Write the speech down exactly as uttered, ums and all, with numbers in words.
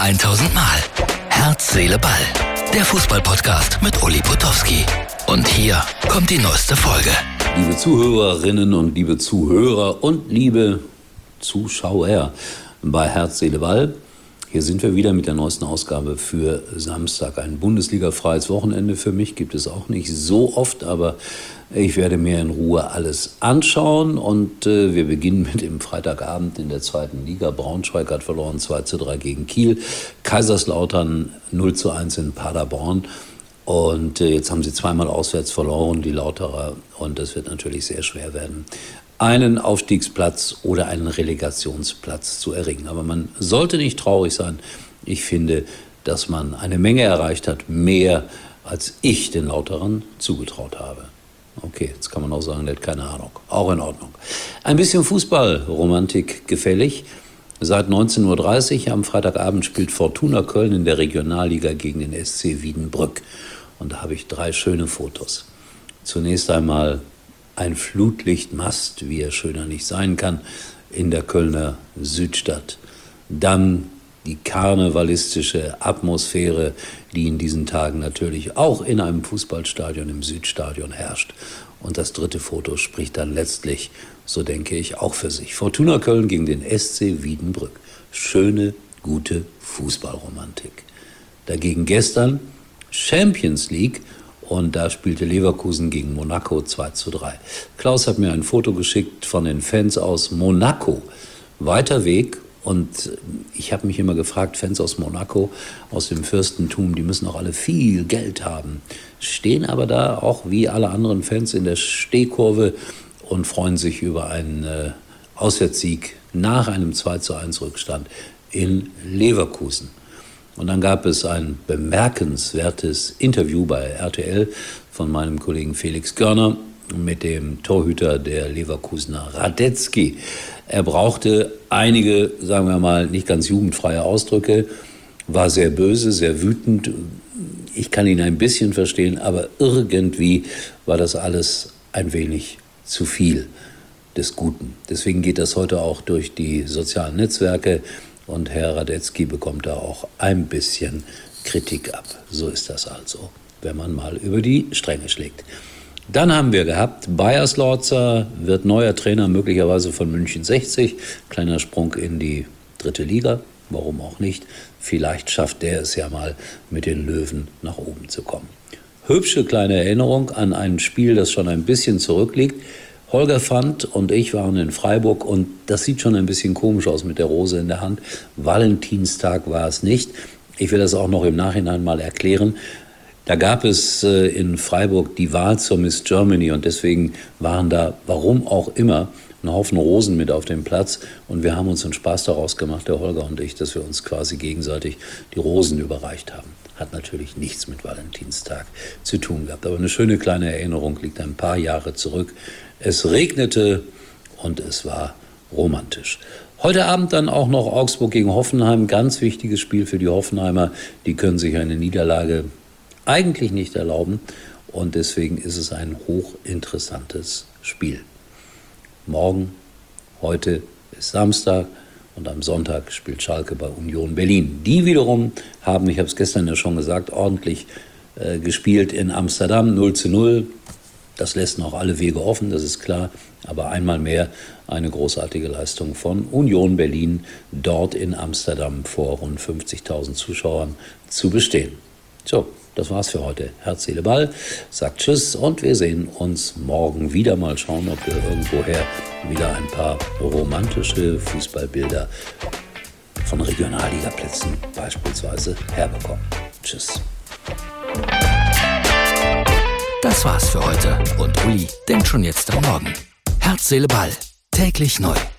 tausend Mal. Herz, Seele, Ball. Der Fußball-Podcast mit Uli Potowski. Und hier kommt die neueste Folge. Liebe Zuhörerinnen und liebe Zuhörer und liebe Zuschauer bei Herz, Seele, Ball. Hier sind wir wieder mit der neuesten Ausgabe für Samstag. Ein Bundesliga-freies Wochenende für mich gibt es auch nicht so oft, aber ich werde mir in Ruhe alles anschauen. Und äh, wir beginnen mit dem Freitagabend in der zweiten Liga. Braunschweig hat verloren zwei zu drei gegen Kiel. Kaiserslautern null zu eins in Paderborn. Und äh, jetzt haben sie zweimal auswärts verloren, die Lauterer. Und es wird natürlich sehr schwer werden, einen Aufstiegsplatz oder einen Relegationsplatz zu erringen. Aber man sollte nicht traurig sein. Ich finde, dass man eine Menge erreicht hat, mehr als ich den Lauterern zugetraut habe. Okay, jetzt kann man auch sagen, der hat keine Ahnung. Auch in Ordnung. Ein bisschen Fußballromantik gefällig. Seit neunzehn Uhr dreißig am Freitagabend spielt Fortuna Köln in der Regionalliga gegen den S C Wiedenbrück. Und da habe ich drei schöne Fotos. Zunächst einmal ein Flutlichtmast, wie er schöner nicht sein kann, in der Kölner Südstadt. Dann die karnevalistische Atmosphäre, die in diesen Tagen natürlich auch in einem Fußballstadion im Südstadion herrscht. Und das dritte Foto spricht dann letztlich, so denke ich, auch für sich. Fortuna Köln gegen den S C Wiedenbrück. Schöne, gute Fußballromantik. Dagegen gestern Champions League. Und da spielte Leverkusen gegen Monaco zwei zu drei. Klaus hat mir ein Foto geschickt von den Fans aus Monaco. Weiter Weg. Und ich habe mich immer gefragt, Fans aus Monaco, aus dem Fürstentum, die müssen auch alle viel Geld haben. Stehen aber da auch wie alle anderen Fans in der Stehkurve und freuen sich über einen äh, Auswärtssieg nach einem zwei zu eins Rückstand in Leverkusen. Und dann gab es ein bemerkenswertes Interview bei R T L von meinem Kollegen Felix Görner mit dem Torhüter der Leverkusener Radetzky. Er brauchte einige, sagen wir mal, nicht ganz jugendfreie Ausdrücke, war sehr böse, sehr wütend. Ich kann ihn ein bisschen verstehen, aber irgendwie war das alles ein wenig zu viel des Guten. Deswegen geht das heute auch durch die sozialen Netzwerke. Und Herr Radetzky bekommt da auch ein bisschen Kritik ab. So ist das also, wenn man mal über die Stränge schlägt. Dann haben wir gehabt, Bayersdorfer wird neuer Trainer, möglicherweise von München sechzig. Kleiner Sprung in die dritte Liga, warum auch nicht. Vielleicht schafft der es ja mal, mit den Löwen nach oben zu kommen. Hübsche kleine Erinnerung an ein Spiel, das schon ein bisschen zurückliegt. Holger Fand und ich waren in Freiburg und das sieht schon ein bisschen komisch aus mit der Rose in der Hand. Valentinstag war es nicht. Ich will das auch noch im Nachhinein mal erklären. Da gab es äh, in Freiburg die Wahl zur Miss Germany und deswegen waren da, warum auch immer, ein Haufen Rosen mit auf dem Platz und wir haben uns einen Spaß daraus gemacht, der Holger und ich, dass wir uns quasi gegenseitig die Rosen überreicht haben. Hat natürlich nichts mit Valentinstag zu tun gehabt, aber eine schöne kleine Erinnerung liegt ein paar Jahre zurück. Es regnete und es war romantisch. Heute Abend dann auch noch Augsburg gegen Hoffenheim. Ganz wichtiges Spiel für die Hoffenheimer. Die können sich eine Niederlage eigentlich nicht erlauben. Und deswegen ist es ein hochinteressantes Spiel. Morgen, heute ist Samstag und am Sonntag spielt Schalke bei Union Berlin. Die wiederum haben, ich habe es gestern ja schon gesagt, ordentlich äh, gespielt in Amsterdam, null zu null. Das lässt noch alle Wege offen, das ist klar. Aber einmal mehr eine großartige Leistung von Union Berlin, dort in Amsterdam vor rund fünfzigtausend Zuschauern zu bestehen. So, das war's für heute. Herz, Seele, Ball sagt Tschüss und wir sehen uns morgen wieder. Mal schauen, ob wir irgendwoher wieder ein paar romantische Fußballbilder von Regionalligaplätzen beispielsweise herbekommen. Tschüss. Das war's für heute und Uli denkt schon jetzt am Morgen. Herz, Seele, Ball. Täglich neu.